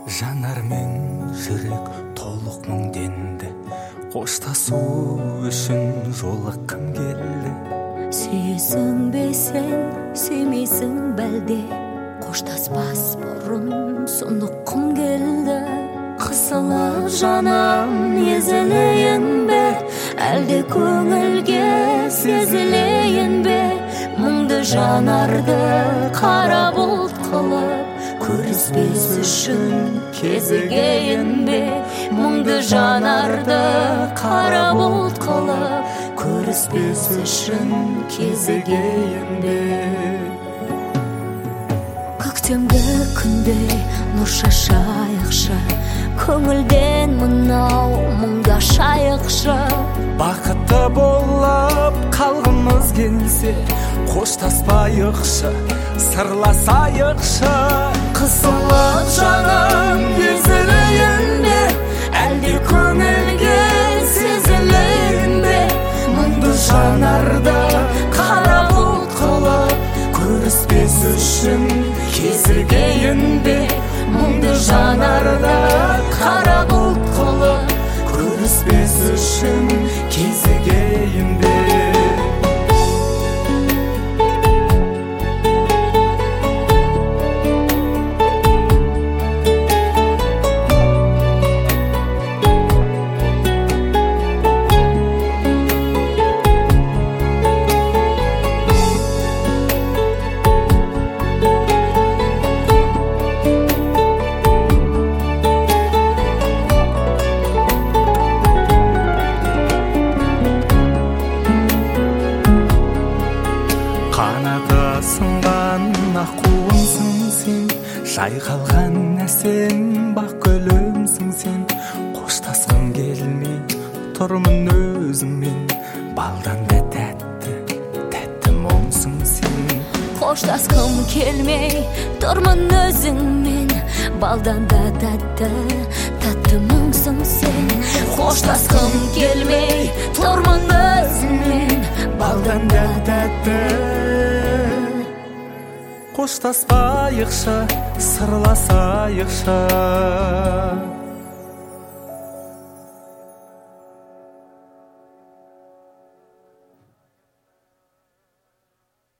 Жанар мен жүрек толық мұң денді, қоштасу үшін жолыққым келді. Сүйесің бе сен, сүймейсің бәлде, қоштаспас бұрын сұныққым келді. Қысылып жаным езілейін бе, әлде көңілге сезілейін бе? Мұңды жанарды қара бұлт қылып, көріспес үшін кезігейін бе? Мұңды жанарды қара бұлт қылып, көріспес үшін кезігейін бе? Көктемгі күнде нұр шашайықшы, көңілден мынау мұңда шайықшы. Бақытты болып қалғымыз келсе, қоштаспайықшы, сырласайықшы. Қысылып жаным езілейін бе, әлде көңілге сезілейін бе? Мұңды жанарды қара бұлт қылып, көріспес үшін кезігейін бе? Мұңды жанарды қара бұлт қылып, көріспес үшін кезігейін бе? Қанаты сынған аққуымсың сен, жайқалған әсем бақ гүлімсің сен. Қоштасқым келмей тұрмын өзіңмен, балдан да тәтті, тәтті мұңсың сен. Қоштасқым келмей тұрмын өзіңмен, балдан да тәтті, тәтті мұңсың сен. Қоштасқым келмей тұрмын өзіңмен, балдан да тәтті. Қоштаспайықшы, сырласайықшы.